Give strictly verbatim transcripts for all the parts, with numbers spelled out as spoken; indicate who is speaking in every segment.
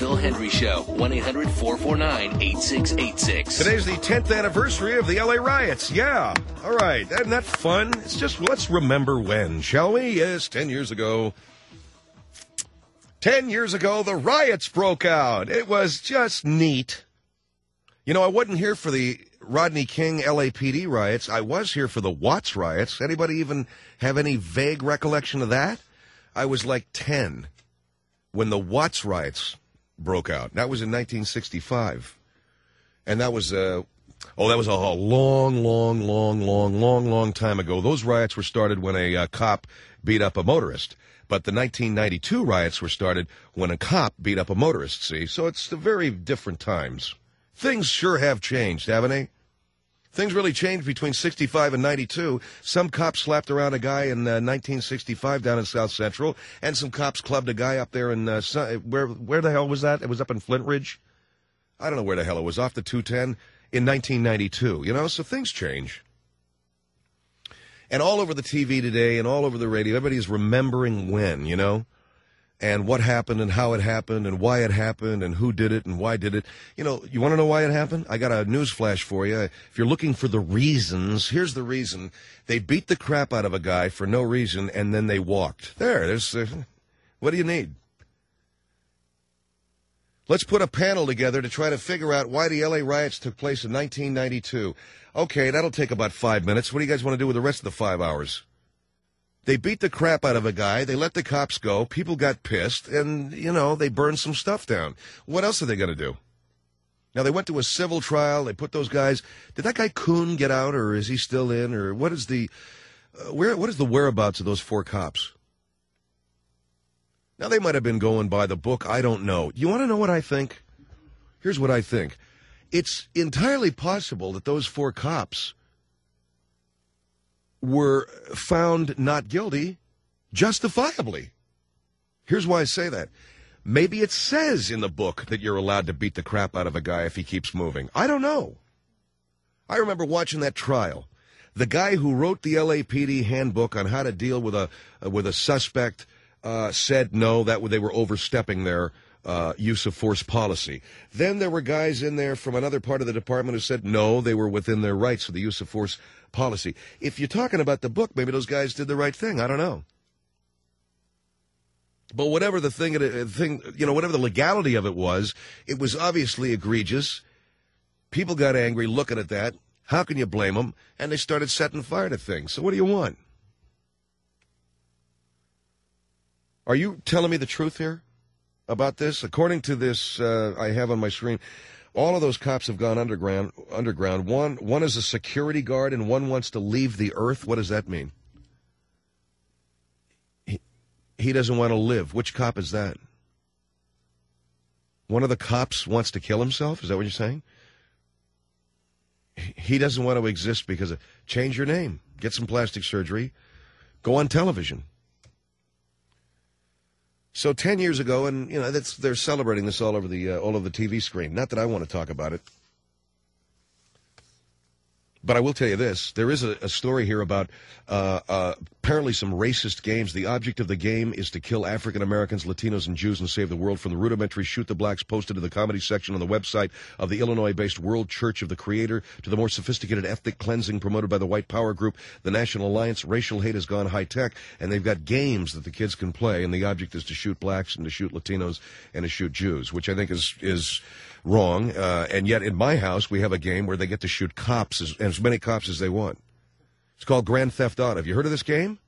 Speaker 1: Bill Henry Show. one eight hundred four four nine eight six eight six.
Speaker 2: Today's the tenth anniversary of the L A riots. Yeah. All right. Isn't that fun? It's just, let's remember when, shall we? Yes, ten years ago. Ten years ago, the riots broke out. It was just neat. You know, I wasn't here for the Rodney King L A P D riots. I was here for the Watts riots. Anybody even have any vague recollection of that? I was like ten when the Watts riots broke out. That was in nineteen sixty-five. And that was, uh, oh, that was a long, long, long, long, long, long time ago. Those riots were started when a uh, cop beat up a motorist. But the nineteen ninety-two riots were started when a cop beat up a motorist, see? So it's the very different times. Things sure have changed, haven't they? Things really changed between sixty-five and ninety-two. Some cops slapped around a guy in uh, nineteen sixty-five down in South Central, and some cops clubbed a guy up there in, uh, where where the hell was that? It was up in Flint Ridge? I don't know where the hell it was, off the two ten in nineteen ninety-two, you know? So things change. And all over the T V today and all over the radio, everybody's remembering when, you know? And what happened and how it happened and why it happened and who did it and why did it. You know, you want to know why it happened? I got a news flash for you. If you're looking for the reasons, here's the reason. They beat the crap out of a guy for no reason, and then they walked. There, there's, uh, what do you need? Let's put a panel together to try to figure out why the L A riots took place in nineteen ninety-two. Okay, that'll take about five minutes. What do you guys want to do with the rest of the five hours? They beat the crap out of a guy. They let the cops go. People got pissed, and, you know, they burned some stuff down. What else are they going to do? Now, they went to a civil trial. They put those guys. Did that guy Kuhn get out, or is he still in? Or what is the uh, where? What is the whereabouts of those four cops? Now, they might have been going by the book. I don't know. You want to know what I think? Here's what I think. It's entirely possible that those four cops were found not guilty justifiably. Here's why I say that. Maybe it says in the book that you're allowed to beat the crap out of a guy if he keeps moving. I don't know. I remember watching that trial. The guy who wrote the L A P D handbook on how to deal with a uh, with a suspect uh, said no, that they were overstepping their uh, use of force policy. Then there were guys in there from another part of the department who said no, they were within their rights for the use of force policy. If you're talking about the book, maybe those guys did the right thing. I don't know. But whatever the thing, thing, you know, whatever the legality of it was, it was obviously egregious. People got angry looking at that. How can you blame them? And they started setting fire to things. So what do you want? Are you telling me the truth here about this? According to this uh, I have on my screen, all of those cops have gone underground. Underground. One, one is a security guard, and one wants to leave the earth. What does that mean? He, he doesn't want to live. Which cop is that? One of the cops wants to kill himself? Is that what you're saying? He doesn't want to exist because of, change your name, get some plastic surgery, go on television. So ten years ago, and you know that's they're celebrating this all over the uh, all over the T V screen. Not that I want to talk about it, but I will tell you this: there is a, a story here about uh, uh, apparently some racist games. The object of the game is to kill African Americans, Latinos, and Jews and save the world. From the rudimentary "Shoot the Blacks" posted to the comedy section on the website of the Illinois-based World Church of the Creator to the more sophisticated ethnic cleansing promoted by the White Power Group, the National Alliance, racial hate has gone high-tech, and they've got games that the kids can play, and the object is to shoot blacks and to shoot Latinos and to shoot Jews, which I think is is wrong. Uh, and yet in my house, we have a game where they get to shoot cops, as, as many cops as they want. It's called Grand Theft Auto. Have you heard of this game?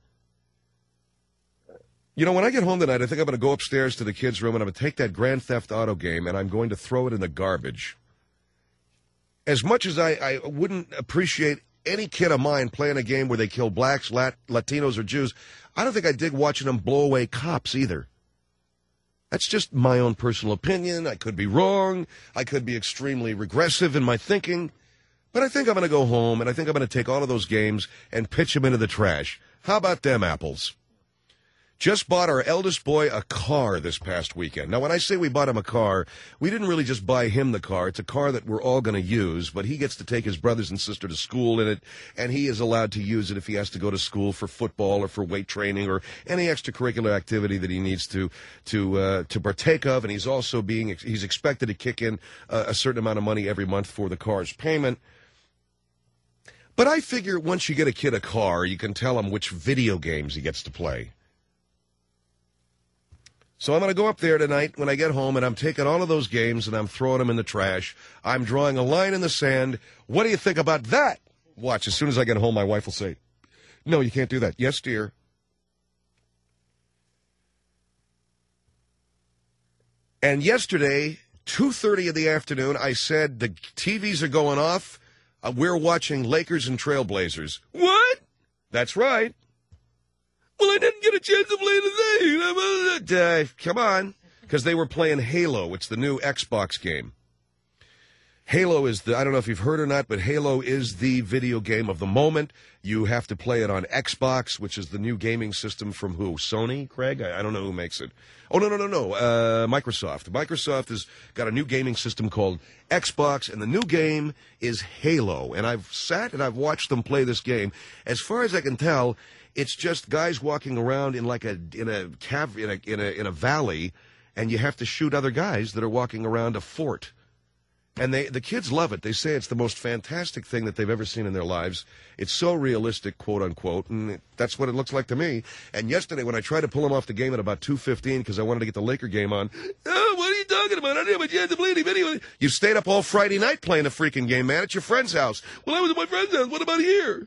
Speaker 2: You know, when I get home tonight, I think I'm going to go upstairs to the kids' room and I'm going to take that Grand Theft Auto game and I'm going to throw it in the garbage. As much as I, I wouldn't appreciate any kid of mine playing a game where they kill blacks, Lat- Latinos, or Jews, I don't think I dig watching them blow away cops either. That's just my own personal opinion. I could be wrong. I could be extremely regressive in my thinking. But I think I'm going to go home, and I think I'm going to take all of those games and pitch them into the trash. How about them apples? just bought our eldest boy a car this past weekend. Now, when I say we bought him a car, we didn't really just buy him the car. It's a car that we're all going to use, but he gets to take his brothers and sister to school in it, and he is allowed to use it if he has to go to school for football or for weight training or any extracurricular activity that he needs to to uh, to partake of. And he's also being he's expected to kick in a, a certain amount of money every month for the car's payment. But I figure once you get a kid a car, you can tell him which video games he gets to play. So I'm going to go up there tonight when I get home, and I'm taking all of those games, and I'm throwing them in the trash. I'm drawing a line in the sand. What do you think about that? Watch, as soon as I get home, my wife will say, no, you can't do that. Yes, dear. And yesterday, two thirty in the afternoon, I said the T Vs are going off. Uh, we're watching Lakers and Trailblazers. What? That's right. Well, I didn't get a chance to play today. Uh, come on. Because they were playing Halo. It's the new Xbox game. Halo is the, I don't know if you've heard or not, but Halo is the video game of the moment. You have to play it on Xbox, which is the new gaming system from who? Sony, Craig? I, I don't know who makes it. Oh, no, no, no, no. Uh, Microsoft. Microsoft has got a new gaming system called Xbox, and the new game is Halo. And I've sat and I've watched them play this game. As far as I can tell, it's just guys walking around in like a in a cav in a in a in a valley, and you have to shoot other guys that are walking around a fort. And they the kids love it. They say it's the most fantastic thing that they've ever seen in their lives. It's so realistic, quote unquote, and it, that's what it looks like to me. And yesterday, when I tried to pull them off the game at about two fifteen because I wanted to get the Laker game on, oh, what are you talking about? I didn't have a chance to play any video. You stayed up all Friday night playing the freaking game, man, at your friend's house. Well, I was at my friend's house. What about here?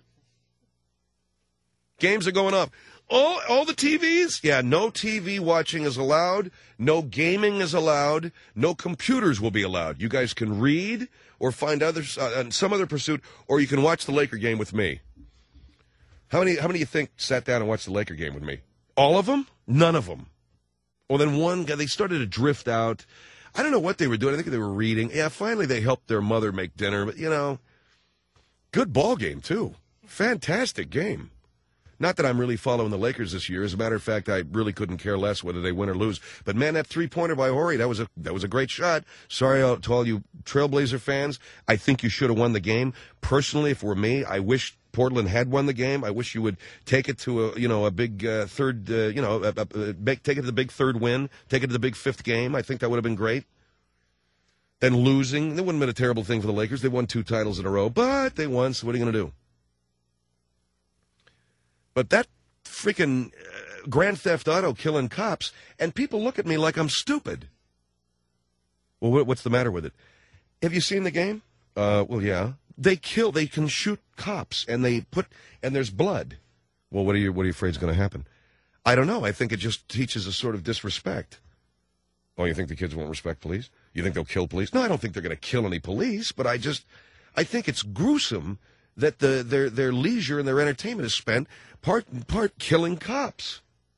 Speaker 2: Games are going up. All, all the T Vs? Yeah, no T V watching is allowed. No gaming is allowed. No computers will be allowed. You guys can read or find others, uh, some other pursuit, or you can watch the Laker game with me. How many, how many do you think sat down and watched the Laker game with me? All of them? None of them. Well, then one guy, they started to drift out. I don't know what they were doing. I think they were reading. Yeah, finally they helped their mother make dinner. But, you know, good ball game, too. Fantastic game. Not that I'm really following the Lakers this year. As a matter of fact, I really couldn't care less whether they win or lose. But, man, that three-pointer by Horry, that was a that was a great shot. Sorry to all you Trailblazer fans. I think you should have won the game. Personally, if it were me, I wish Portland had won the game. I wish you would take it to a, you know, a big uh, third, uh, you know, a, a, a, make, take it to the big third win, take it to the big fifth game. I think that would have been great. Then losing, that wouldn't have been a terrible thing for the Lakers. They won two titles in a row, but they won, so what are you going to do? But that freaking uh, Grand Theft Auto killing cops, and people look at me like I'm stupid. Well, what, what's the matter with it? Have you seen the game? Uh, well, yeah. They kill, they can shoot cops, and they put, and there's blood. Well, what are you, what are you afraid is going to happen? I don't know. I think it just teaches a sort of disrespect. Oh, you think the kids won't respect police? You think they'll kill police? No, I don't think they're going to kill any police, but I just, I think it's gruesome that the their their leisure and their entertainment is spent part part killing cops.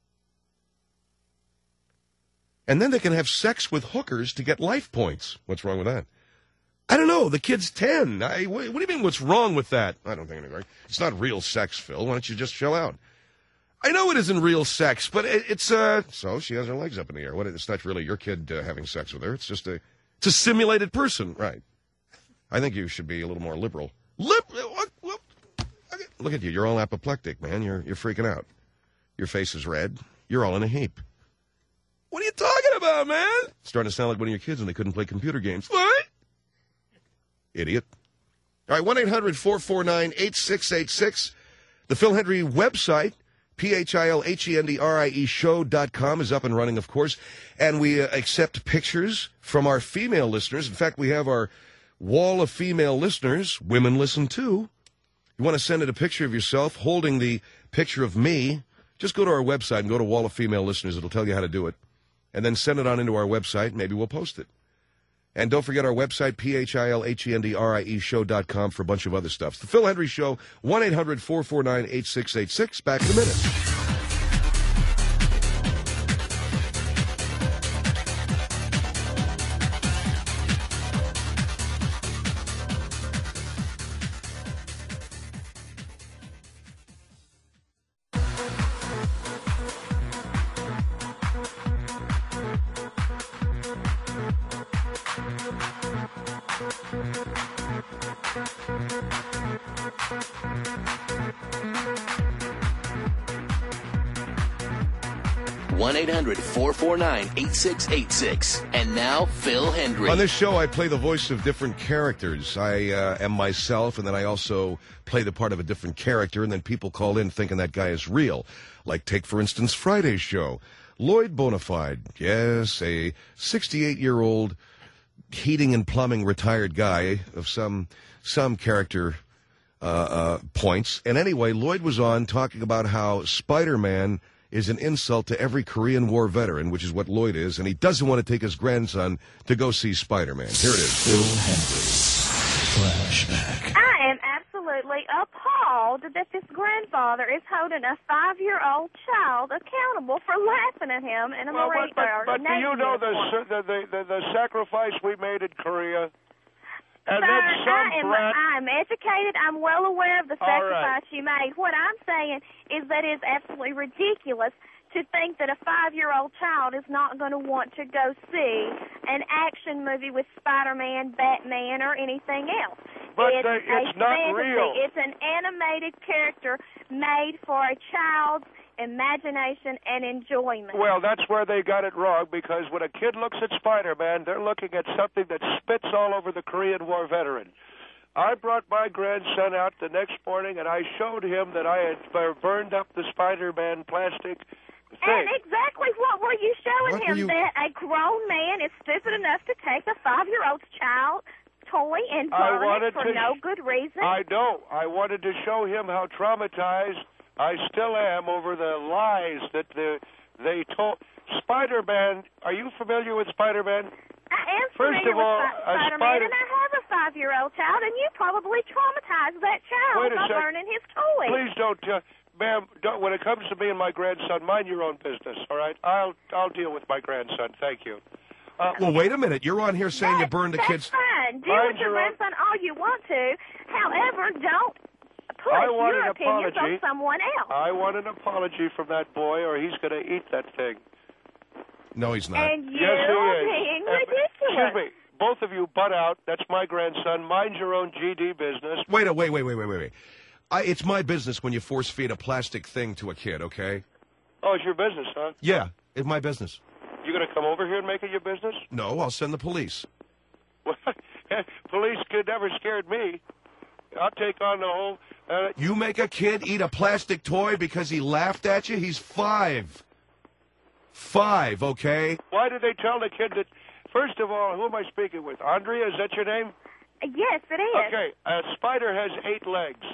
Speaker 2: And then they can have sex with hookers to get life points. What's wrong with that? I don't know. The kid's ten. I, what, what do you mean what's wrong with that? I don't think anything. It's not real sex, Phil. Why don't you just chill out? I know it isn't real sex, but it, it's, uh... So she has her legs up in the air. What? It's not really your kid uh, having sex with her. It's just a... It's a simulated person. Right. I think you should be a little more liberal. Lip, what, what? Okay. Look at you. You're all apoplectic, man. You're you're freaking out. Your face is red. You're all in a heap. What are you talking about, man? It's starting to sound like one of your kids when they couldn't play computer games. What? Idiot. All right, one eight hundred four four nine eight six eight six. The Phil Hendrie website, P H I L H E N D R I E show dot com, is up and running, of course. And we uh, accept pictures from our female listeners. In fact, we have our wall of female listeners. Women listen too. You want to send it a picture of yourself holding the picture of me, just go to our website and go to Wall of Female Listeners. It'll tell you how to do it. And then send it on into our website. Maybe we'll post it. And don't forget our website, P H I L H E N D R I E show dot com, for a bunch of other stuff. It's the Phil Hendrie Show, one eight hundred four four nine eight six eight six. Back in a minute.
Speaker 1: one eight hundred four four nine eight six eight six. And now, Phil Hendry.
Speaker 2: On this show, I play the voice of different characters. I uh, am myself, and then I also play the part of a different character, and then people call in thinking that guy is real. Like, take, for instance, Friday's show. Lloyd Bonafide, yes, a sixty-eight-year-old heating and plumbing retired guy of some some character uh, uh, points. And anyway, Lloyd was on talking about how Spider-Man is an insult to every Korean War veteran, which is what Lloyd is, and he doesn't want to take his grandson to go see Spider-Man. Here it is.
Speaker 3: Phil Hendry. Flashback.
Speaker 4: I am absolutely appalled that this grandfather is holding a five-year-old child accountable for laughing at him in a
Speaker 5: well,
Speaker 4: Marine
Speaker 5: but,
Speaker 4: or
Speaker 5: but, but do
Speaker 4: Navy
Speaker 5: you know the,
Speaker 4: uniform.
Speaker 5: the, the, the, the sacrifice we made in Korea? And
Speaker 4: Sir,
Speaker 5: then some
Speaker 4: I am,
Speaker 5: brat...
Speaker 4: I'm educated. I'm well aware of the
Speaker 5: All right.
Speaker 4: sacrifice you made. What I'm saying is that it's absolutely ridiculous to think that a five-year-old child is not going to want to go see an action movie with Spider-Man, Batman, or anything else.
Speaker 5: But
Speaker 4: it's
Speaker 5: the, it's
Speaker 4: a
Speaker 5: not
Speaker 4: fantasy.
Speaker 5: real.
Speaker 4: It's an animated character made for a child's imagination and enjoyment.
Speaker 5: Well, that's where they got it wrong, because when a kid looks at Spider-Man, they're looking at something that spits all over the Korean War veteran. I brought my grandson out the next morning, and I showed him that I had burned up the Spider-Man plastic thing.
Speaker 4: And exactly what were you showing
Speaker 2: What
Speaker 4: him?
Speaker 2: were you-
Speaker 4: That a grown man is stupid enough to take a five-year-old's child toy and
Speaker 5: I
Speaker 4: burn it
Speaker 5: wanted
Speaker 4: for
Speaker 5: to
Speaker 4: no
Speaker 5: sh-
Speaker 4: good reason?
Speaker 5: I know. I wanted to show him how traumatized I still am over the lies that the, they told. Spider-Man, are you familiar with Spider-Man?
Speaker 4: I am
Speaker 5: First
Speaker 4: familiar
Speaker 5: of all,
Speaker 4: with
Speaker 5: a
Speaker 4: Spider-Man,
Speaker 5: spider-
Speaker 4: and I have a five-year-old child, and you probably traumatized that child
Speaker 5: Wait a
Speaker 4: by
Speaker 5: sec.
Speaker 4: burning his toy.
Speaker 5: Please don't, uh, ma'am. Don't, when it comes to me and my grandson, mind your own business. All right, I'll I'll deal with my grandson. Thank you. Uh,
Speaker 2: Well, wait a minute. You're on here saying you
Speaker 4: That-
Speaker 2: burned the
Speaker 4: that's
Speaker 2: kid's...
Speaker 4: fine. Deal
Speaker 5: Mind
Speaker 4: with your
Speaker 5: your own-
Speaker 4: grandson all you want to. However, don't push
Speaker 5: I want
Speaker 4: your
Speaker 5: an
Speaker 4: opinions
Speaker 5: apology.
Speaker 4: on someone else.
Speaker 5: I want an apology from that boy, or he's going to eat that thing.
Speaker 2: No, he's not.
Speaker 4: And you
Speaker 5: Yes, he
Speaker 4: are
Speaker 5: is.
Speaker 4: being
Speaker 5: Uh,
Speaker 4: ridiculous.
Speaker 5: Excuse me. Both of you butt out. That's my grandson. Mind your own G D business.
Speaker 2: Wait, a- wait, wait, wait, wait, wait, wait. I, it's my business when you force feed a plastic thing to a kid, okay?
Speaker 5: Oh, it's your business, huh?
Speaker 2: Yeah, it's my business.
Speaker 5: You going to come over here and make it your business?
Speaker 2: No, I'll send the police.
Speaker 5: Well, police could never scared me. I'll take on the whole... Uh,
Speaker 2: You make a kid eat a plastic toy because he laughed at you? He's five. Five, okay?
Speaker 5: why did they tell the kid that... First of all, who am I speaking with? Andrea, is that your name?
Speaker 4: Yes, it is.
Speaker 5: Okay, a spider has eight legs.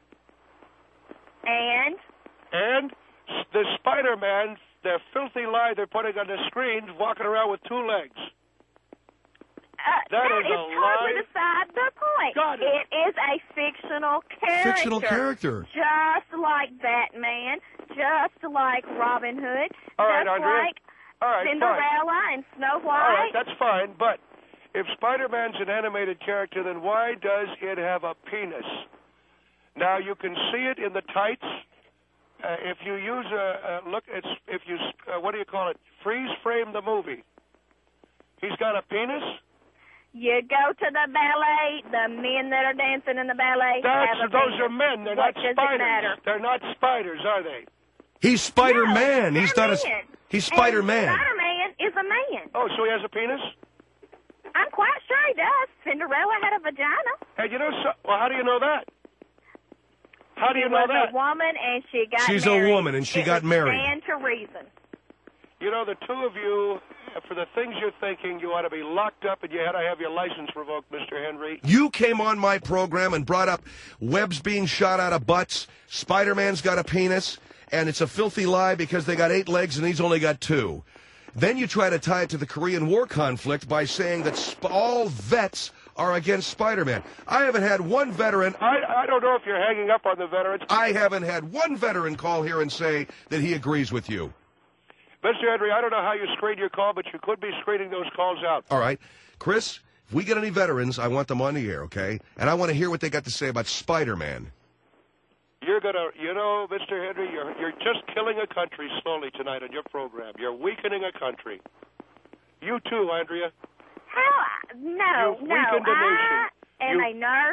Speaker 4: And
Speaker 5: And s- the Spider-Man, the filthy lie they're putting on the screen, walking around with two legs.
Speaker 4: uh,
Speaker 5: That
Speaker 4: that
Speaker 5: is
Speaker 4: is
Speaker 5: a
Speaker 4: totally
Speaker 5: lie.
Speaker 4: beside the point.
Speaker 5: God.
Speaker 4: It is a fictional character.
Speaker 2: Fictional character.
Speaker 4: Just like Batman, just like Robin Hood,
Speaker 5: All right,
Speaker 4: just
Speaker 5: Andrea.
Speaker 4: like
Speaker 5: All right, fine.
Speaker 4: Cinderella and Snow
Speaker 5: All
Speaker 4: White.
Speaker 5: right, that's fine, but if Spider-Man's an animated character, then why does it have a penis? Now, you can see it in the tights. Uh, if you use a, a look, it's if you uh, what do you call it? Freeze frame the movie. He's got a penis.
Speaker 4: You go to the ballet, the men that are dancing in the ballet
Speaker 5: That's
Speaker 4: have a
Speaker 5: those
Speaker 4: penis.
Speaker 5: are men. They're
Speaker 4: What
Speaker 5: not
Speaker 4: does it
Speaker 5: spiders.
Speaker 4: matter?
Speaker 5: They're not spiders, are they?
Speaker 2: He's Spider-Man.
Speaker 4: No,
Speaker 2: he's
Speaker 4: they're
Speaker 2: not a...
Speaker 4: men.
Speaker 2: He's
Speaker 4: And
Speaker 2: Spider-Man.
Speaker 4: Spider-Man is a man.
Speaker 5: Oh, so he has a penis?
Speaker 4: I'm quite sure he does. Cinderella had a vagina.
Speaker 5: Hey, you know, so, well, how do you know that? How do you
Speaker 4: She
Speaker 5: know
Speaker 4: was
Speaker 5: that?
Speaker 4: a woman and she got
Speaker 2: She's a
Speaker 4: married.
Speaker 2: woman and she
Speaker 4: It
Speaker 2: got
Speaker 4: would
Speaker 2: married.
Speaker 4: Stand to reason.
Speaker 5: You know, the two of you, for the things you're thinking, you ought to be locked up and you had to have your license revoked, Mister Henry.
Speaker 2: You came on my program and brought up webs being shot out of butts, Spider-Man's got a penis, and it's a filthy lie because they got eight legs and he's only got two. Then you try to tie it to the Korean War conflict by saying that sp- all vets are against Spider-Man. I haven't had one veteran...
Speaker 5: I, I don't know if you're hanging up on the veterans.
Speaker 2: I haven't had one veteran call here and say that he agrees with you.
Speaker 5: Mister Henry, I don't know how you screen your call, but you could be screening those calls out.
Speaker 2: All right. Chris, if we get any veterans, I want them on the air, okay? And I want to hear what they got to say about Spider-Man.
Speaker 5: You're going to, you know, Mister Henry, you're, you're just killing a country slowly tonight on your program. You're weakening a country. You too, Andrea.
Speaker 4: How? No,
Speaker 5: You've
Speaker 4: no.
Speaker 5: weakened a
Speaker 4: I
Speaker 5: nation.
Speaker 4: am
Speaker 5: You-
Speaker 4: a nurse,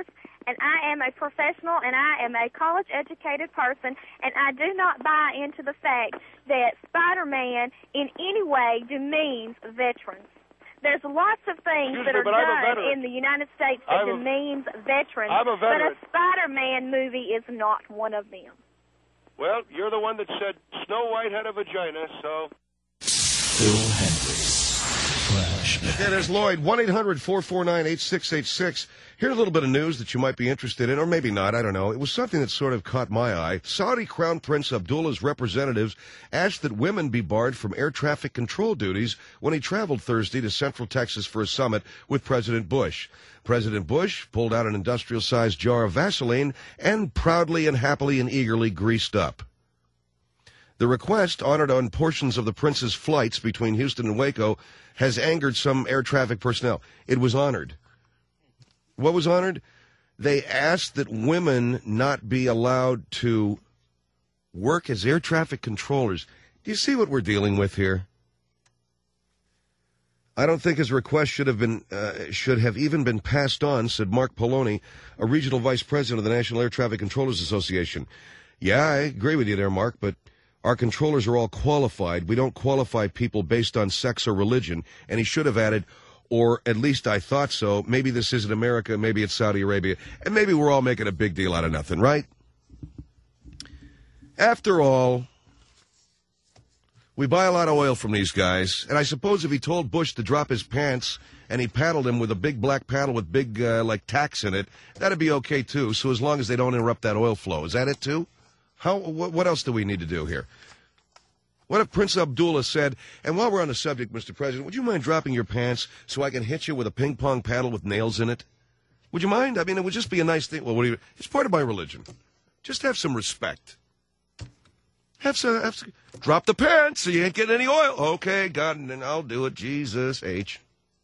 Speaker 4: and I am a professional, and I am a college-educated person, and I do not buy into the fact that Spider-Man in any way demeans veterans. There's lots of things
Speaker 5: Excuse
Speaker 4: that
Speaker 5: me,
Speaker 4: are
Speaker 5: but I'm a
Speaker 4: done
Speaker 5: veteran.
Speaker 4: in the United States that
Speaker 5: I'm a-
Speaker 4: demeans veterans,
Speaker 5: I'm a
Speaker 4: but
Speaker 5: veteran.
Speaker 4: a Spider-Man movie is not one of them.
Speaker 5: Well, you're the one that said Snow White had a vagina, so...
Speaker 3: Phil Hendricks. Flashback.
Speaker 2: Okay, there's Lloyd, one eight hundred four four nine eight six eight six. Here's a little bit of news that you might be interested in, or maybe not, I don't know. It was something that sort of caught my eye. Saudi Crown Prince Abdullah's representatives asked that women be barred from air traffic control duties when he traveled Thursday to Central Texas for a summit with President Bush. President Bush pulled out an industrial-sized jar of Vaseline and proudly and happily and eagerly greased up. The request, honored on portions of the prince's flights between Houston and Waco, has angered some air traffic personnel. It was honored. What was honored? They asked that women not be allowed to work as air traffic controllers. Do you see what we're dealing with here? I don't think his request should have been uh, should have even been passed on, said Mark Poloni, a regional vice president of the National Air Traffic Controllers Association. Yeah, I agree with you there, Mark, but our controllers are all qualified. We don't qualify people based on sex or religion. And he should have added, or at least I thought so, maybe this isn't America, maybe it's Saudi Arabia, and maybe we're all making a big deal out of nothing, right? After all, we buy a lot of oil from these guys, and I suppose if he told Bush to drop his pants and he paddled him with a big black paddle with big, uh, like, tacks in it, that'd be okay, too, so as long as they don't interrupt that oil flow. Is that it, too? How? What else do we need to do here? What if Prince Abdullah said, and while we're on the subject, Mister President, would you mind dropping your pants so I can hit you with a ping-pong paddle with nails in it? Would you mind? I mean, it would just be a nice thing. Well, what do you, it's part of my religion. Just have some respect. Have some, have some, drop the pants so you ain't getting any oil. Okay, God, and I'll do it. Jesus H.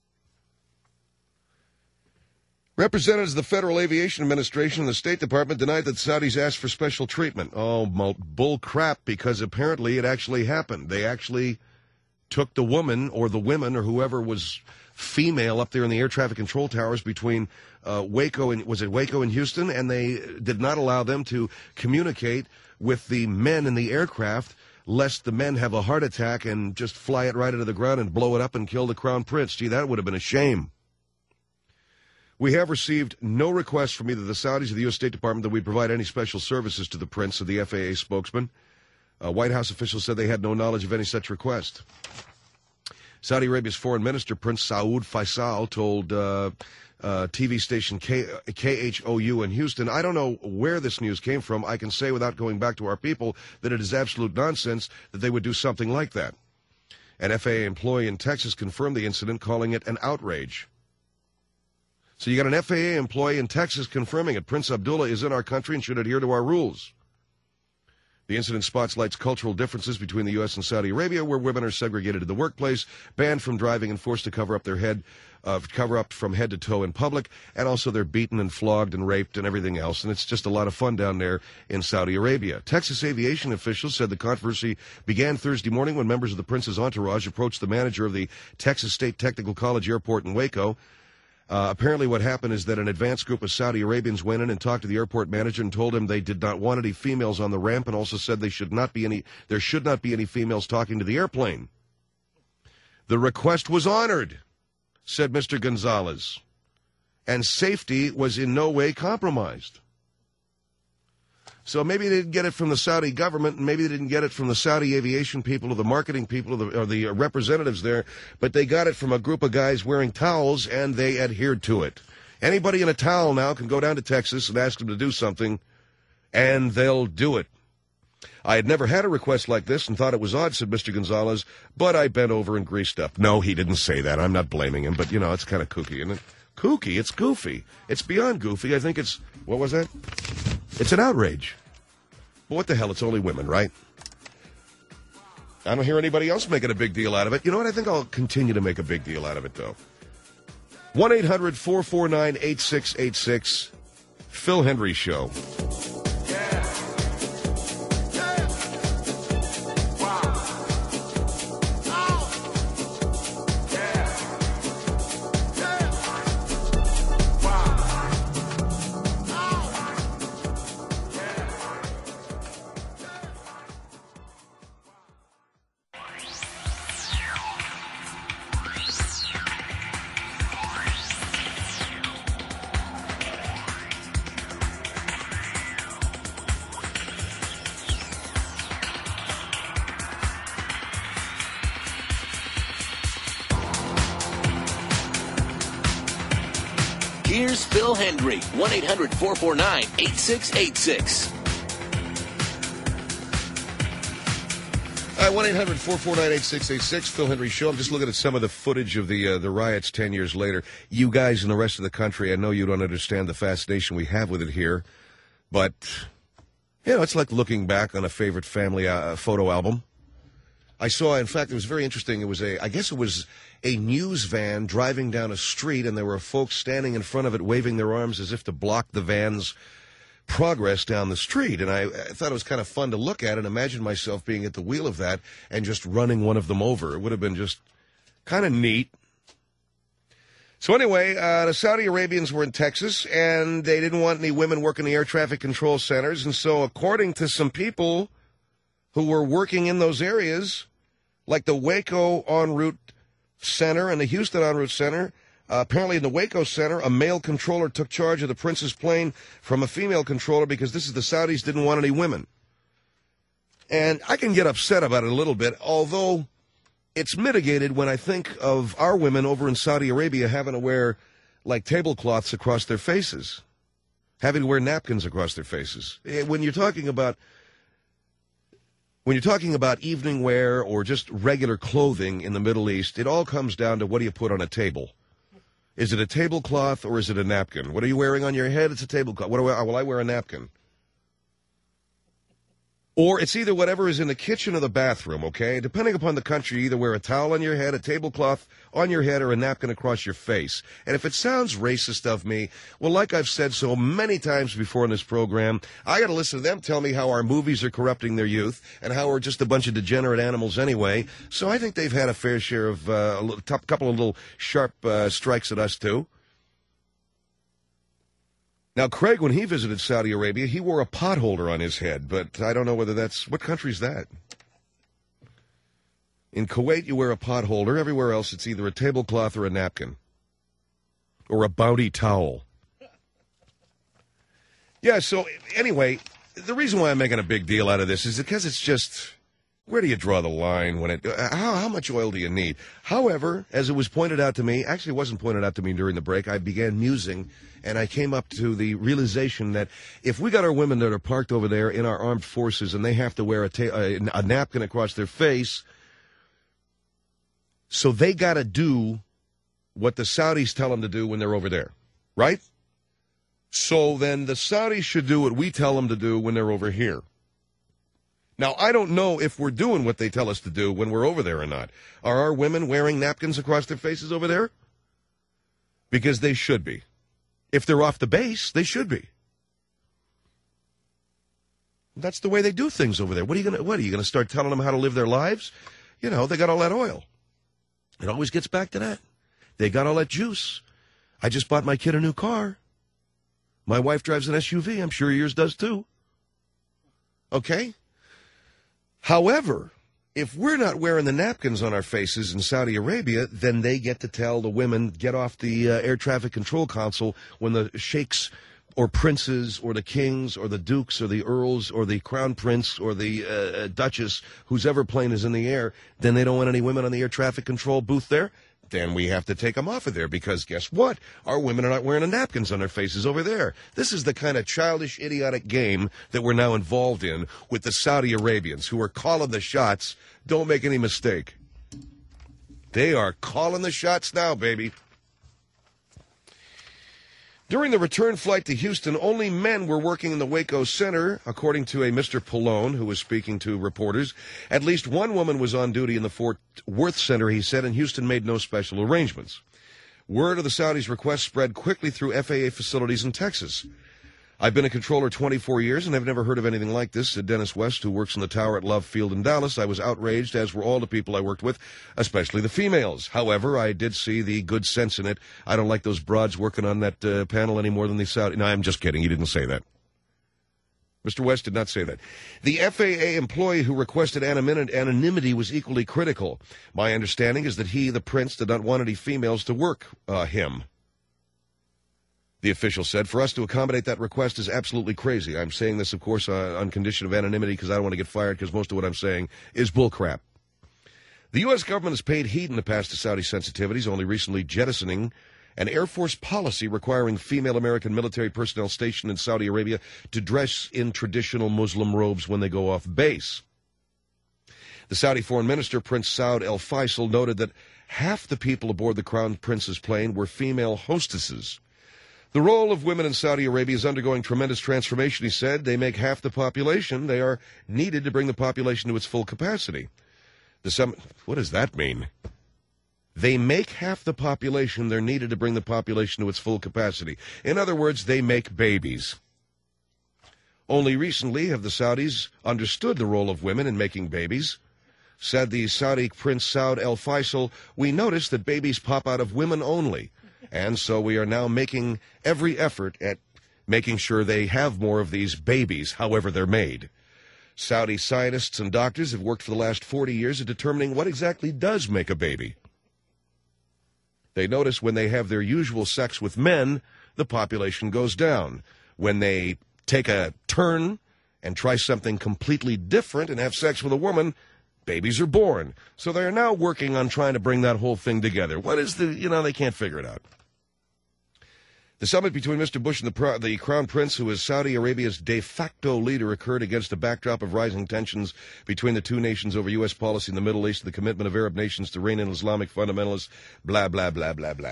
Speaker 2: Representatives of the Federal Aviation Administration and the State Department denied that Saudis asked for special treatment. Oh, bull crap, because apparently it actually happened. They actually took the woman or the women or whoever was female up there in the air traffic control towers between uh, Waco and, was it Waco and Houston, and they did not allow them to communicate with the men in the aircraft lest the men have a heart attack and just fly it right into the ground and blow it up and kill the Crown Prince. Gee, that would have been a shame. We have received no request from either the Saudis or the U S State Department that we provide any special services to the prince, said the F A A spokesman. Uh, White House officials said they had no knowledge of any such request. Saudi Arabia's foreign minister, Prince Saud Faisal, told uh, uh, T V station K- KHOU in Houston, I don't know where this news came from. I can say without going back to our people that it is absolute nonsense that they would do something like that. An F A A employee in Texas confirmed the incident, calling it an outrage. So you got an F A A employee in Texas confirming it. Prince Abdullah is in our country and should adhere to our rules. The incident spotlights cultural differences between the U S and Saudi Arabia, where women are segregated in the workplace, banned from driving, and forced to cover up their head, uh, cover up from head to toe in public, and also they're beaten and flogged and raped and everything else. And it's just a lot of fun down there in Saudi Arabia. Texas aviation officials said the controversy began Thursday morning when members of the prince's entourage approached the manager of the Texas State Technical College Airport in Waco. Uh, apparently what happened is that an advanced group of Saudi Arabians went in and talked to the airport manager and told him they did not want any females on the ramp, and also said they should not be any, there should not be any females talking to the airplane. The request was honored, said Mister Gonzalez, and safety was in no way compromised. So maybe they didn't get it from the Saudi government, and maybe they didn't get it from the Saudi aviation people or the marketing people or the, or the representatives there, but they got it from a group of guys wearing towels, and they adhered to it. Anybody in a towel now can go down to Texas and ask them to do something, and they'll do it. I had never had a request like this and thought it was odd, said Mister Gonzalez, but I bent over and greased up. No, he didn't say that. I'm not blaming him, but, you know, it's kind of kooky, isn't it? Kooky? It's goofy. It's beyond goofy. I think it's, what was that? It's an outrage. Well, what the hell? It's only women, right? I don't hear anybody else making a big deal out of it. You know what? I think I'll continue to make a big deal out of it, though. one eight hundred four four nine eight six eight six. Phil Hendry Show.
Speaker 1: Here's Phil Hendry, one eight hundred four four nine eight six eight six.
Speaker 2: All right, one eight hundred four four nine eight six eight six, Phil Hendry Show. I'm just looking at some of the footage of the uh, the riots ten years later. You guys and the rest of the country, I know you don't understand the fascination we have with it here, but, you know, it's like looking back on a favorite family uh, photo album. I saw, in fact, it was very interesting. It was a, I guess it was a news van driving down a street, and there were folks standing in front of it waving their arms as if to block the van's progress down the street. And I, I thought it was kind of fun to look at and imagine myself being at the wheel of that and just running one of them over. It would have been just kind of neat. So anyway, uh, the Saudi Arabians were in Texas, and they didn't want any women working the air traffic control centers. And so according to some people who were working in those areas, like the Waco en route center and the Houston en route center, Uh, apparently in the Waco Center, a male controller took charge of the Princess plane from a female controller because this is the Saudis didn't want any women. And I can get upset about it a little bit, although it's mitigated when I think of our women over in Saudi Arabia having to wear, like, tablecloths across their faces, having to wear napkins across their faces. When you're talking about When you're talking about evening wear or just regular clothing in the Middle East, it all comes down to what do you put on a table. Is it a tablecloth or is it a napkin? What are you wearing on your head? It's a tablecloth. What do I, well, I wear a napkin. Or it's either whatever is in the kitchen or the bathroom, okay? Depending upon the country, you either wear a towel on your head, a tablecloth on your head, or a napkin across your face. And if it sounds racist of me, well, like I've said so many times before in this program, I got to listen to them tell me how our movies are corrupting their youth and how we're just a bunch of degenerate animals anyway. So I think they've had a fair share of uh, a little, top, couple of little sharp uh, strikes at us, too. Now, Craig, when he visited Saudi Arabia, he wore a potholder on his head, but I don't know whether that's... What country's that? In Kuwait, you wear a potholder. Everywhere else, it's either a tablecloth or a napkin. Or a bounty towel. Yeah, so anyway, the reason why I'm making a big deal out of this is because it's just... Where do you draw the line when it... How, how much oil do you need? However, as it was pointed out to me... Actually, it wasn't pointed out to me during the break. I began musing, and I came up to the realization that if we got our women that are parked over there in our armed forces and they have to wear a, ta- a, a napkin across their face, so they got to do what the Saudis tell them to do when they're over there, right? So then the Saudis should do what we tell them to do when they're over here. Now, I don't know if we're doing what they tell us to do when we're over there or not. Are our women wearing napkins across their faces over there? Because they should be. If they're off the base, they should be. That's the way they do things over there. What are you going to, what are you going to start telling them how to live their lives? You know, they got all that oil. It always gets back to that. They got all that juice. I just bought my kid a new car. My wife drives an S U V. I'm sure yours does too. Okay? However, if we're not wearing the napkins on our faces in Saudi Arabia, then they get to tell the women, get off the uh, air traffic control console when the sheikhs or princes or the kings or the dukes or the earls or the crown prince or the uh, duchess, whose ever plane is in the air, then they don't want any women on the air traffic control booth there. Then we have to take them off of there because guess what? Our women are not wearing the napkins on their faces over there. This is the kind of childish, idiotic game that we're now involved in with the Saudi Arabians who are calling the shots. Don't make any mistake. They are calling the shots now, baby. During the return flight to Houston, only men were working in the Waco Center, according to a Mister Pallone, who was speaking to reporters. At least one woman was on duty in the Fort Worth Center, he said, and Houston made no special arrangements. Word of the Saudis' request spread quickly through F A A facilities in Texas. I've been a controller twenty-four years, and I've never heard of anything like this, said Dennis West, who works in the tower at Love Field in Dallas. I was outraged, as were all the people I worked with, especially the females. However, I did see the good sense in it. I don't like those broads working on that uh, panel any more than the Saudi. No, I'm just kidding. He didn't say that. Mister West did not say that. The F A A employee who requested anonymity was equally critical. My understanding is that he, the prince, did not want any females to work uh, him. The official said, for us to accommodate that request is absolutely crazy. I'm saying this, of course, uh, on condition of anonymity because I don't want to get fired because most of what I'm saying is bullcrap. The U S government has paid heed in the past to Saudi sensitivities, only recently jettisoning an Air Force policy requiring female American military personnel stationed in Saudi Arabia to dress in traditional Muslim robes when they go off base. The Saudi Foreign Minister, Prince Saud Al Faisal, noted that half the people aboard the Crown Prince's plane were female hostesses. The role of women in Saudi Arabia is undergoing tremendous transformation, he said. They make half the population. They are needed to bring the population to its full capacity. The summit, what does that mean? They make half the population. They're needed to bring the population to its full capacity. In other words, they make babies. Only recently have the Saudis understood the role of women in making babies. Said the Saudi Prince Saud Al Faisal, we noticed that babies pop out of women only, and so we are now making every effort at making sure they have more of these babies, however they're made. Saudi scientists and doctors have worked for the last forty years at determining what exactly does make a baby. They notice when they have their usual sex with men, the population goes down. When they take a turn and try something completely different and have sex with a woman, babies are born. So they are now working on trying to bring that whole thing together. What is the, you know, they can't figure it out. The summit between Mister Bush and the, the Crown Prince, who is Saudi Arabia's de facto leader, occurred against a backdrop of rising tensions between the two nations over U S policy in the Middle East and the commitment of Arab nations to rein in Islamic fundamentalists, blah, blah, blah, blah, blah.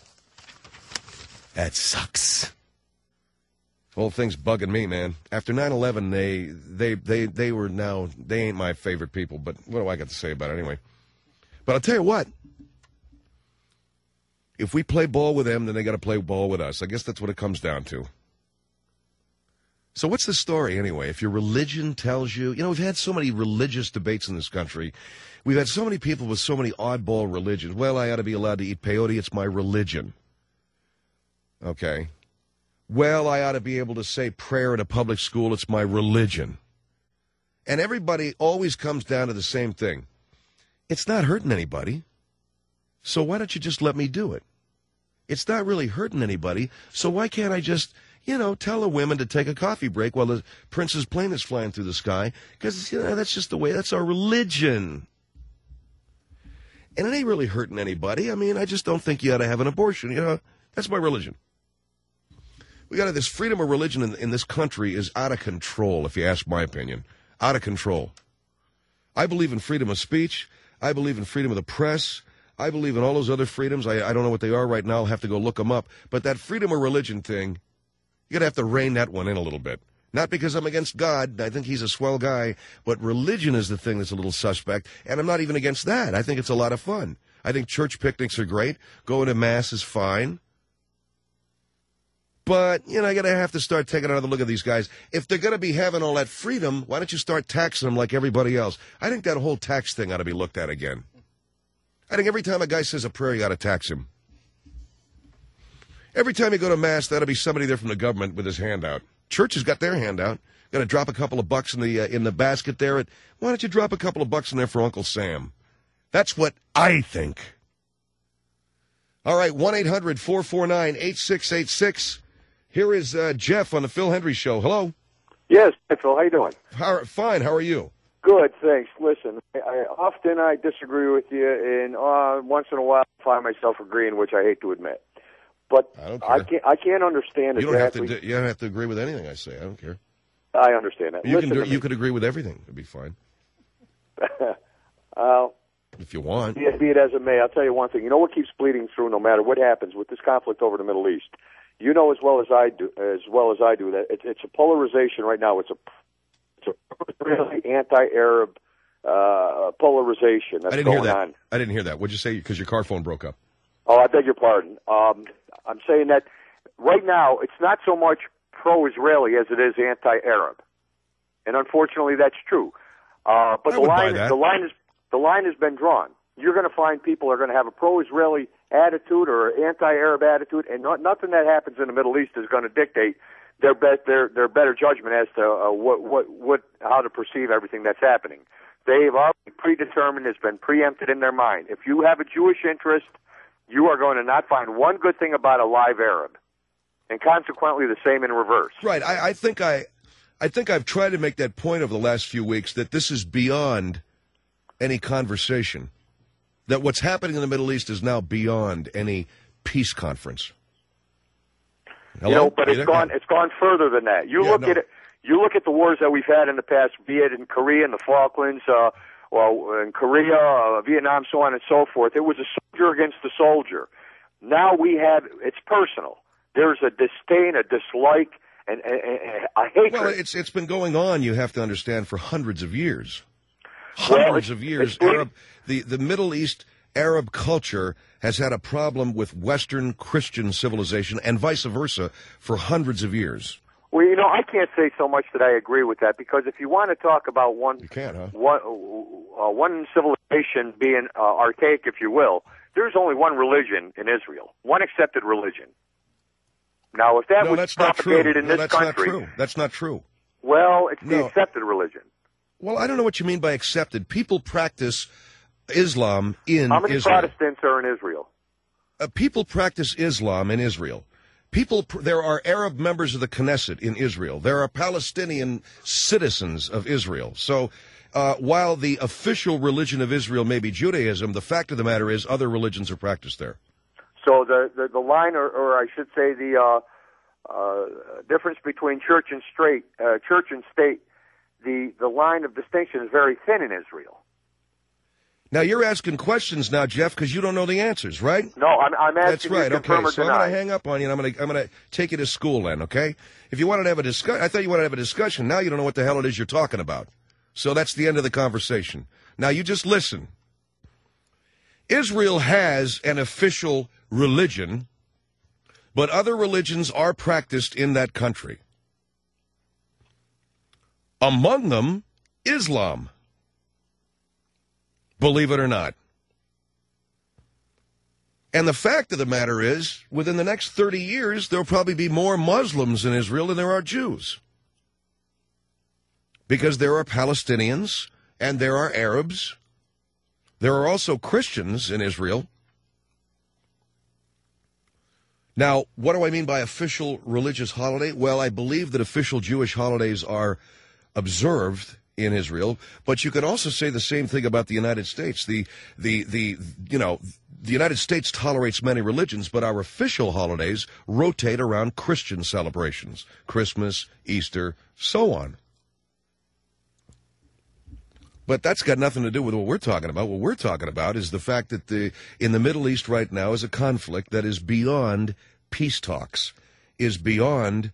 Speaker 2: That sucks. Whole thing's bugging me, man. After nine eleven, they, they, they, they were now, they ain't my favorite people, but what do I got to say about it anyway? But I'll tell you what. If we play ball with them, then they got to play ball with us. I guess that's what it comes down to. So what's the story anyway? If your religion tells you, you know, we've had so many religious debates in this country. We've had so many people with so many oddball religions. Well, I ought to be allowed to eat peyote. It's my religion. Okay. Well, I ought to be able to say prayer in a public school. It's my religion. And everybody always comes down to the same thing. It's not hurting anybody. So why don't you just let me do it? It's not really hurting anybody, so why can't I just, you know, tell the women to take a coffee break while the prince's plane is flying through the sky? Because, you know, that's just the way, that's our religion. And it ain't really hurting anybody. I mean, I just don't think you ought to have an abortion, you know. That's my religion. We got this freedom of religion in, in this country is out of control, if you ask my opinion. Out of control. I believe in freedom of speech. I believe in freedom of the press. I believe in all those other freedoms. I, I don't know what they are right now. I'll have to go look them up. But that freedom of religion thing, you're going to have to rein that one in a little bit. Not because I'm against God. I think he's a swell guy. But religion is the thing that's a little suspect. And I'm not even against that. I think it's a lot of fun. I think church picnics are great. Going to Mass is fine. But, you know, I got to have to start taking another look at these guys. If they're going to be having all that freedom, why don't you start taxing them like everybody else? I think that whole tax thing ought to be looked at again. I think every time a guy says a prayer, you got to tax him. Every time you go to Mass, that'll be somebody there from the government with his hand out. Church has got their hand out. Got to drop a couple of bucks in the uh, in the basket there. At, why don't you drop a couple of bucks in there for Uncle Sam? That's what I think. All right, one eight hundred four four nine eight six eight six. Here is uh, Jeff on the Phil Hendry Show. Hello.
Speaker 6: Yes, Phil. How you doing?
Speaker 2: How, fine. How are you?
Speaker 6: Good, thanks. Listen, I, I often I disagree with you, and uh, once in a while I find myself agreeing, which I hate to admit. But
Speaker 2: I, don't
Speaker 6: I can't. I can't understand
Speaker 2: you don't
Speaker 6: exactly.
Speaker 2: Have to, you don't have to agree with anything I say. I don't care.
Speaker 6: I understand that.
Speaker 2: You
Speaker 6: Listen
Speaker 2: can. Do,
Speaker 6: to
Speaker 2: you
Speaker 6: me.
Speaker 2: could agree with everything. It'd be fine.
Speaker 6: uh,
Speaker 2: if you want.
Speaker 6: Be it, be it as it may, I'll tell you one thing. You know what keeps bleeding through, no matter what happens with this conflict over the Middle East. You know as well as I do, as well as I do, that it, it's a polarization right now. It's a, it's a really anti-Arab uh, polarization that's
Speaker 2: I didn't
Speaker 6: going
Speaker 2: hear that.
Speaker 6: on.
Speaker 2: I didn't hear that. What'd you say? Because your car phone broke up.
Speaker 6: Oh, I beg your pardon. Um, I'm saying that right now it's not so much pro-Israeli as it is anti-Arab, and unfortunately that's true. Uh, but
Speaker 2: I
Speaker 6: the
Speaker 2: would buy
Speaker 6: line,
Speaker 2: that.
Speaker 6: the line is the line has been drawn. You're going to find people are going to have a pro-Israeli attitude or anti-Arab attitude, and not, nothing that happens in the Middle East is going to dictate their be, their their better judgment as to uh, what what what how to perceive everything that's happening. They've already predetermined. It's been preempted in their mind. If you have a Jewish interest, you are going to not find one good thing about a live Arab, and consequently the same in reverse.
Speaker 2: Right. I, I think I, I think I've tried to make that point over the last few weeks that this is beyond any conversation. That what's happening in the Middle East is now beyond any peace conference. Hello?
Speaker 6: You know, but
Speaker 2: Are
Speaker 6: it's
Speaker 2: you
Speaker 6: gone.
Speaker 2: there?
Speaker 6: It's gone further than that. You
Speaker 2: Yeah,
Speaker 6: look
Speaker 2: no.
Speaker 6: at it. You look at the wars that we've had in the past, be it in Korea and the Falklands, uh, well, in Korea, uh, Vietnam, so on and so forth. It was a soldier against a soldier. Now we have. It's personal. There's a disdain, a dislike, and, and, and a hatred.
Speaker 2: Well, it's it's been going on, you have to understand, for hundreds of years.
Speaker 6: Well,
Speaker 2: Hundreds
Speaker 6: it's-
Speaker 2: of years.
Speaker 6: it's-
Speaker 2: Arab, the, the Middle East Arab culture has had a problem with Western Christian civilization and vice versa for hundreds of years.
Speaker 6: Well, you know, I can't say so much that I agree with that, because if you want to talk about one,
Speaker 2: You can't, huh?
Speaker 6: one, uh, one civilization being uh, archaic, if you will, there's only one religion in Israel, one accepted religion. Now, if that
Speaker 2: No,
Speaker 6: was
Speaker 2: that's not true.
Speaker 6: propagated in
Speaker 2: No,
Speaker 6: this
Speaker 2: that's
Speaker 6: country,
Speaker 2: not true. That's not true.
Speaker 6: well, it's the
Speaker 2: No.
Speaker 6: accepted religion.
Speaker 2: Well, I don't know what you mean by accepted. People practice Islam in
Speaker 6: How many
Speaker 2: Israel.
Speaker 6: Protestants are in Israel?
Speaker 2: Uh, people practice Islam in Israel. People, pr- there are Arab members of the Knesset in Israel. There are Palestinian citizens of Israel. So, uh, while the official religion of Israel may be Judaism, the fact of the matter is other religions are practiced there.
Speaker 6: So the the, the line, or, or I should say, the uh, uh, difference between church and state, uh, church and state, the the line of distinction is very thin in Israel.
Speaker 2: Now, you're asking questions now, Jeff, because you don't know the answers, right?
Speaker 6: No, I'm, I'm asking
Speaker 2: That's right.
Speaker 6: you to confirm
Speaker 2: Okay,
Speaker 6: or
Speaker 2: so I'm
Speaker 6: deny.
Speaker 2: going to hang up on you, and I'm going to I'm going to take you to school then. Okay? If you wanted to have a discuss, I thought you wanted to have a discussion. Now you don't know what the hell it is you're talking about. So that's the end of the conversation. Now you just listen. Israel has an official religion, but other religions are practiced in that country. Among them, Islam. Believe it or not. And the fact of the matter is, within the next thirty years, there'll probably be more Muslims in Israel than there are Jews. Because there are Palestinians and there are Arabs. There are also Christians in Israel. Now, what do I mean by official religious holiday? Well, I believe that official Jewish holidays are observed in Israel, but you can also say the same thing about the United States. The, the, the, you know, the United States tolerates many religions, but our official holidays rotate around Christian celebrations. Christmas, Easter, so on. But that's got nothing to do with what we're talking about. What we're talking about is the fact that the in the Middle East right now is a conflict that is beyond peace talks, is beyond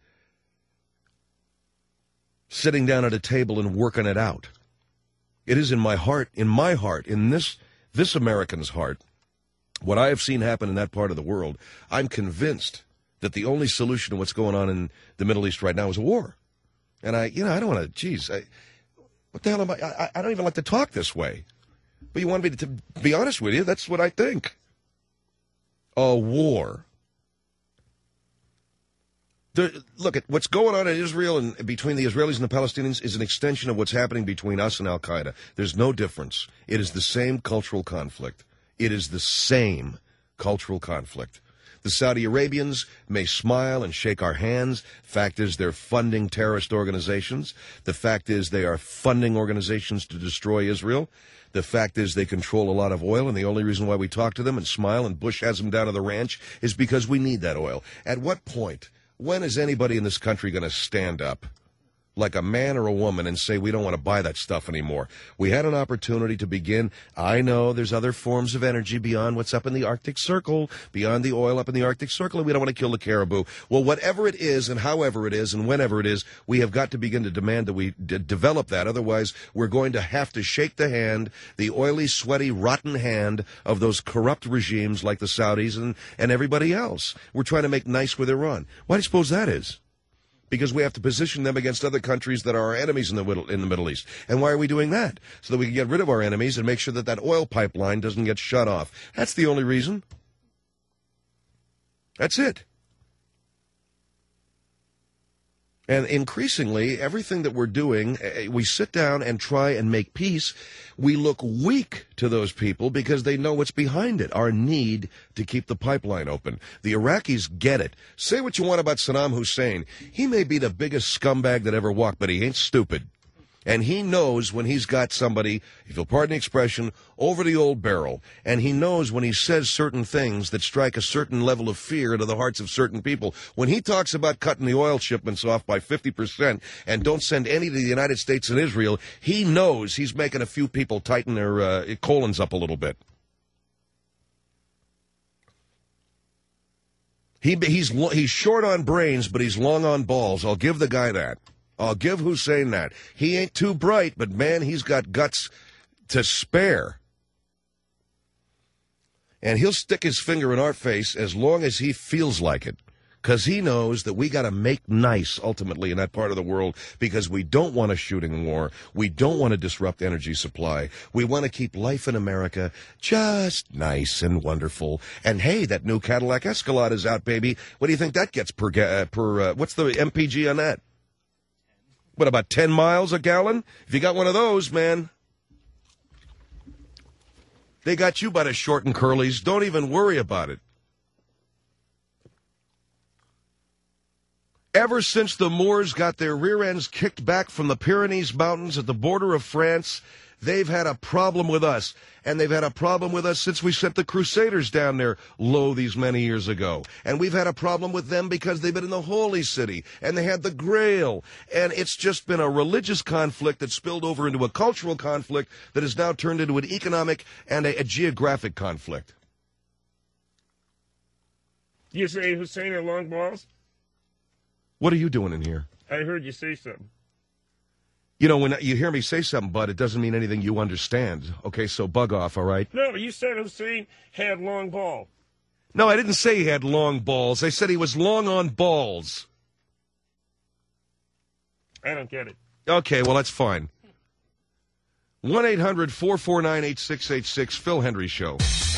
Speaker 2: sitting down at a table and working it out. It is in my heart, in my heart, in this this American's heart, what I have seen happen in that part of the world, I'm convinced that the only solution to what's going on in the Middle East right now is a war. And I, you know, I don't want to, geez, I, what the hell am I, I, I don't even like to talk this way. But you want me to, to be honest with you, that's what I think. A war. The, look, at what's going on in Israel and between the Israelis and the Palestinians is an extension of what's happening between us and Al-Qaeda. There's no difference. It is the same cultural conflict. It is the same cultural conflict. The Saudi Arabians may smile and shake our hands. Fact is, they're funding terrorist organizations. The fact is, they are funding organizations to destroy Israel. The fact is, they control a lot of oil, and the only reason why we talk to them and smile and Bush has them down to the ranch is because we need that oil. At what point? When is anybody in this country going to stand up like a man or a woman and say we don't want to buy that stuff anymore? We had an opportunity to begin. I know there's other forms of energy beyond what's up in the Arctic Circle, beyond the oil up in the Arctic Circle, and we don't want to kill the caribou. Well, whatever it is and however it is and whenever it is, we have got to begin to demand that we d- develop that. Otherwise, we're going to have to shake the hand, the oily, sweaty, rotten hand of those corrupt regimes like the Saudis and, and everybody else. We're trying to make nice with Iran. Why do you suppose that is? Because we have to position them against other countries that are our enemies in the Middle, in the Middle East. And why are we doing that? So that we can get rid of our enemies and make sure that that oil pipeline doesn't get shut off. That's the only reason. That's it. And increasingly, everything that we're doing, we sit down and try and make peace. We look weak to those people because they know what's behind it, our need to keep the pipeline open. The Iraqis get it. Say what you want about Saddam Hussein. He may be the biggest scumbag that ever walked, but he ain't stupid. And he knows when he's got somebody, if you'll pardon the expression, over the old barrel. And he knows when he says certain things that strike a certain level of fear into the hearts of certain people. When he talks about cutting the oil shipments off by fifty percent and don't send any to the United States and Israel, he knows he's making a few people tighten their uh, colons up a little bit. He, he's, he's short on brains, but he's long on balls. I'll give the guy that. I'll give Hussein that. He ain't too bright, but, man, he's got guts to spare. And he'll stick his finger in our face as long as he feels like it, because he knows that we got to make nice, ultimately, in that part of the world, because we don't want a shooting war. We don't want to disrupt energy supply. We want to keep life in America just nice and wonderful. And, hey, that new Cadillac Escalade is out, baby. What do you think that gets per, uh, per uh, what's the M P G on that? What, about ten miles a gallon? If you got one of those, man, they got you by the short and curlies. Don't even worry about it. Ever since the Moors got their rear ends kicked back from the Pyrenees Mountains at the border of France, they've had a problem with us. And they've had a problem with us since we sent the Crusaders down there low these many years ago. And we've had a problem with them because they've been in the Holy City, and they had the Grail. And it's just been a religious conflict that spilled over into a cultural conflict that has now turned into an economic and a, a geographic conflict.
Speaker 7: You say Hussein had long balls?
Speaker 2: What are you doing in here?
Speaker 7: I heard you say something.
Speaker 2: You know, when you hear me say something, Bud, it doesn't mean anything you understand. Okay, so bug off, all right?
Speaker 7: No, you said Hussein had long balls.
Speaker 2: No, I didn't say he had long balls. I said he was long on balls.
Speaker 7: I don't get it.
Speaker 2: Okay, well, that's fine. one eight hundred four four nine eight six eight six, Phil Hendry Show.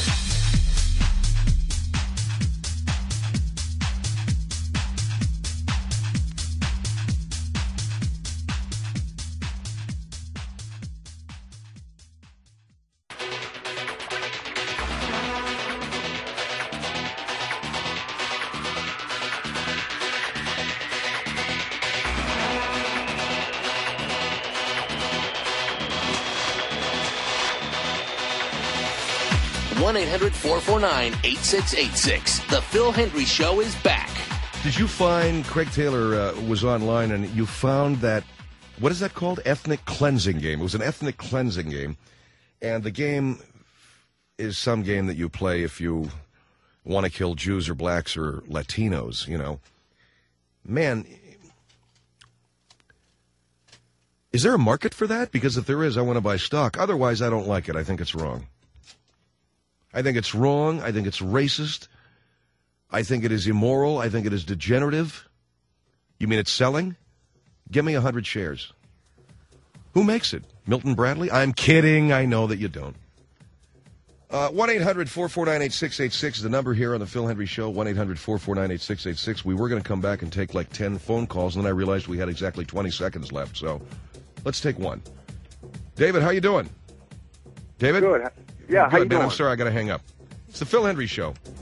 Speaker 1: one eight hundred four four nine eight six eight six. The Phil Hendry Show is back.
Speaker 2: Did you find, Craig Taylor uh, was online, and you found that, what is that called? Ethnic cleansing game. It was an ethnic cleansing game. And the game is some game that you play if you want to kill Jews or blacks or Latinos, you know. Man, is there a market for that? Because if there is, I want to buy stock. Otherwise, I don't like it. I think it's wrong. I think it's wrong. I think it's racist. I think it is immoral. I think it is degenerative. You mean it's selling? Give me one hundred shares. Who makes it? Milton Bradley? I'm kidding. I know that you don't. Uh, one eight hundred four four nine eight six eight six is the number here on the Phil Hendry Show, one eight hundred four four nine eight six eight six. We were going to come back and take like ten phone calls, and then I realized we had exactly twenty seconds left, so let's take one. David, how you doing? David?
Speaker 6: Good. Yeah,
Speaker 2: Good,
Speaker 6: how you
Speaker 2: man.
Speaker 6: doing?
Speaker 2: I'm sorry, I got to hang up. It's the Phil Hendry Show.